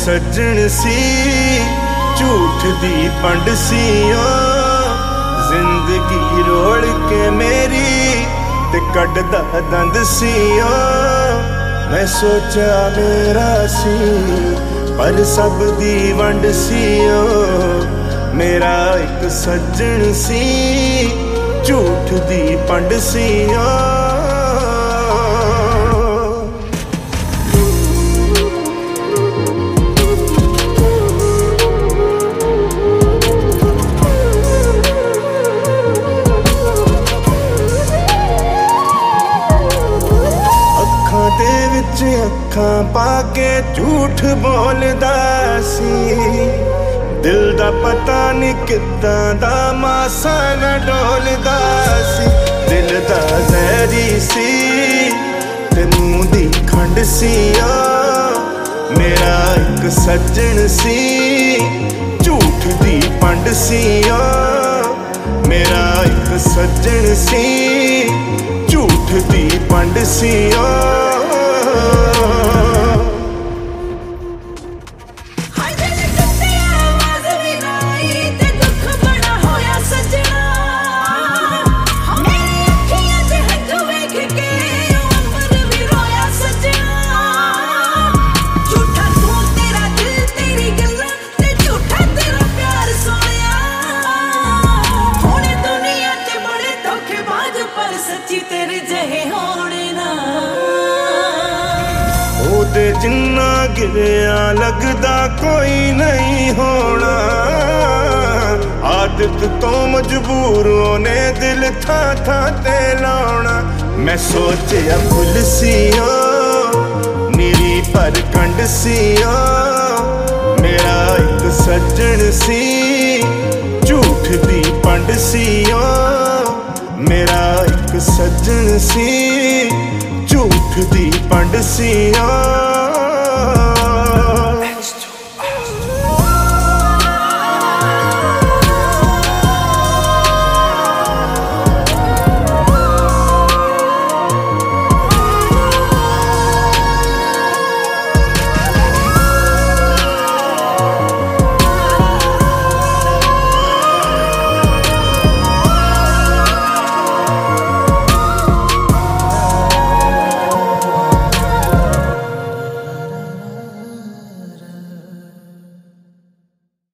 सज्जन सी झूठ दी पंड सी जिंदगी रोल के मेरी ते कड्डदा दंद सी मैं सोचा मेरा सी पर सब दी वंड सी मेरा एक सज्जन सी झूठ दी पंड सी अखां पाके झूठ बोलदा सी दिल दा पता नहीं किद्दां दा मासा न डोलदा सी दिल दा जहरी सी ते मुंह दी खंड सी मेरा एक सज्जन सी झूठ दी पंड सी मेरा एक सज्जन सी झूठ दी पंड सी ओदे जिन्ना गिरिया लगदा कोई नहीं होना आदत तो मजबूर ने दिल था ते लाउना मैं सोचिया फुल सी मेरी पर कंड सी मेरा एक सज्जन सी झूठ दी पंड सी मेरा एक सज्जन सी झूठ दी पंड सी